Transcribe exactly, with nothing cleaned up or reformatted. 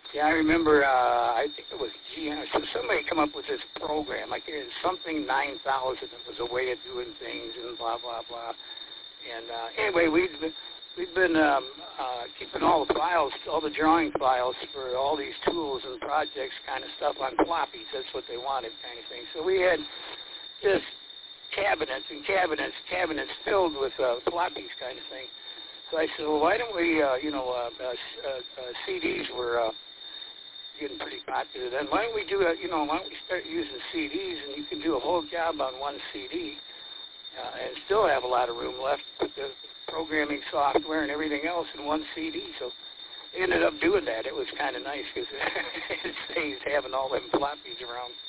Yeah, I remember, uh, I think it was G M, so somebody come up with this program, like it was something nine thousand, it was a way of doing things and blah, blah, blah. And uh, anyway, we've been, we've been um, uh, keeping all the files, all the drawing files for all these tools and projects kind of stuff on floppies. That's what they wanted kind of thing. So we had just cabinets and cabinets, cabinets filled with uh, floppies kind of thing. So I said, well, why don't we, uh, you know, uh, uh, uh, uh, C Ds were uh, getting pretty popular then. Why don't we do a, you know, why don't we start using C Ds and you can do a whole job on one C D uh, and still have a lot of room left with the programming software and everything else in one C D. So they ended up doing that. It was kind of nice because it saves having all them floppies around.